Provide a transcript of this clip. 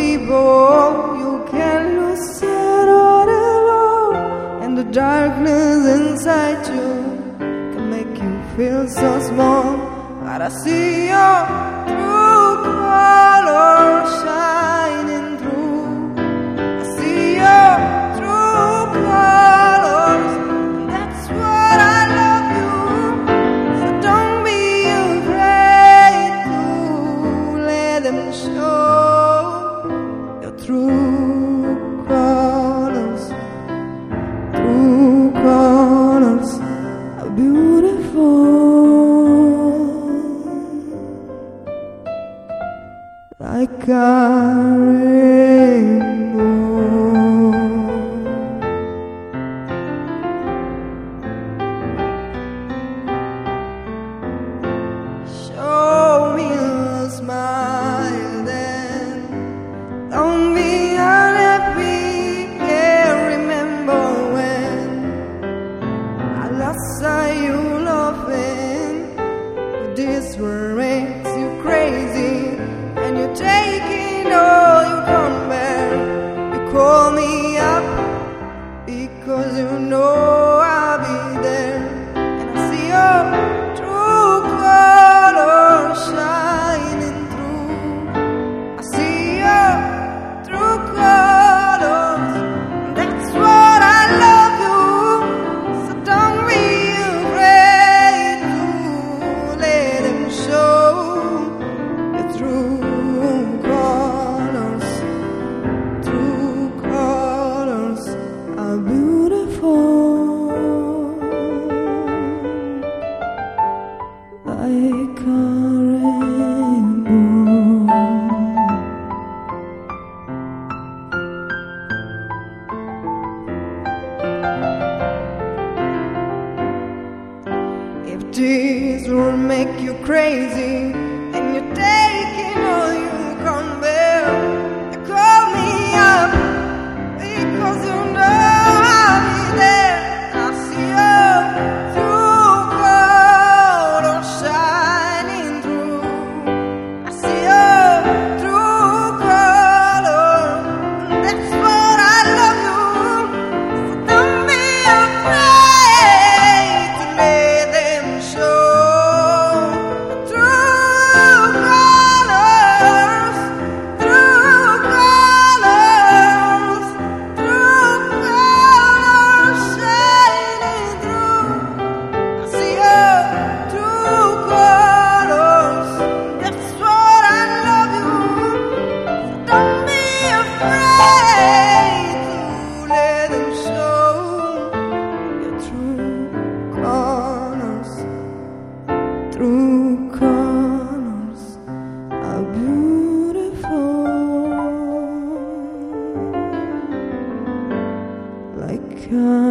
people you can lose it all alone, and the darkness inside you can make you feel so small. But I see your true colors shining through. I see your true colors, and that's what I love you. So don't be afraid to let them show your true colors. True colors are beautiful, like a rainbow. Show me a smile then, don't be unhappy. Yeah, remember when I last saw you laughing, but this world makes you crazy, and you're taking all you come back. You call me up because you know I'll be there, and I see your true colors shining through. I see your true colors, and that's what I love you. So don't be afraid to let them show your true colors. True colors are beautiful, like a rainbow. If this will make you crazy and you're taking all you can bear, you call me up because you know I'll be there. I see your true colors shining through. I see your true colors, and that's what I love you. So don't be afraid to let them show true colors, true colors, true colors shining through. I see your true colors, that's what I love you. So don't be afraid to let them show your true colors. True colors are beautiful, like a